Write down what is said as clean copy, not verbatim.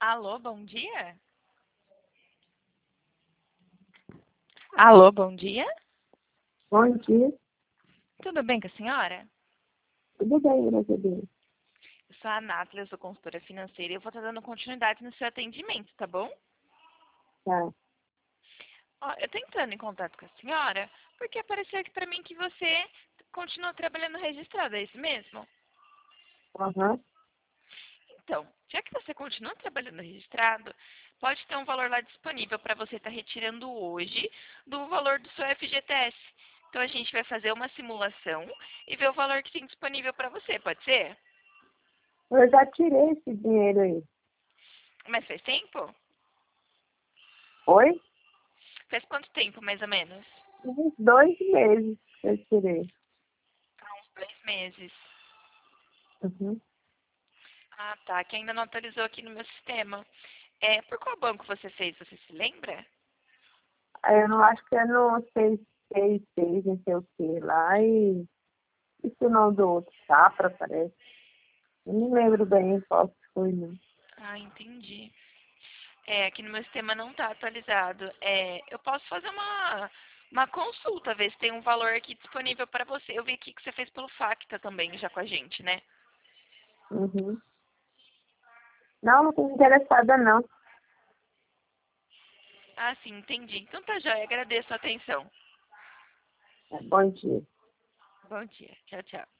Alô, bom dia? Alô, bom dia? Bom dia, Tudo bem com a senhora? tudo bem, graças a Deus. Eu sou a Nathalie, eu sou consultora financeira e eu vou estar dando continuidade no seu atendimento, tá bom? Tá. Ó, eu tô entrando em contato com a senhora porque apareceu aqui pra mim que você continua trabalhando registrado, é isso mesmo? Aham. Então, já que você continua trabalhando registrado, pode ter um valor lá disponível para você estar retirando hoje do valor do seu FGTS. Então, a gente vai fazer uma simulação e ver o valor que tem disponível para você, pode ser? Eu já tirei esse dinheiro aí. Mas faz tempo? Oi? Faz quanto tempo, mais ou menos? Uns 2 meses que eu tirei. Há uns 2 meses. Uhum. Ah, tá, que ainda não atualizou aqui no meu sistema. É, por qual banco você fez? Você se lembra? Aí eu não acho que é no 666, não sei o que lá, e isso o nome do outro, Safra, parece. Eu não lembro bem qual que foi, não. Ah, entendi. É, aqui no meu sistema não está atualizado. É, eu posso fazer uma consulta, ver se tem um valor aqui disponível para você. Eu vi aqui que você fez pelo Facta também, já com a gente, né? Uhum. Não estou interessada, não. Ah, sim, entendi. Então tá joia, agradeço a atenção. Bom dia. Bom dia. Tchau, tchau.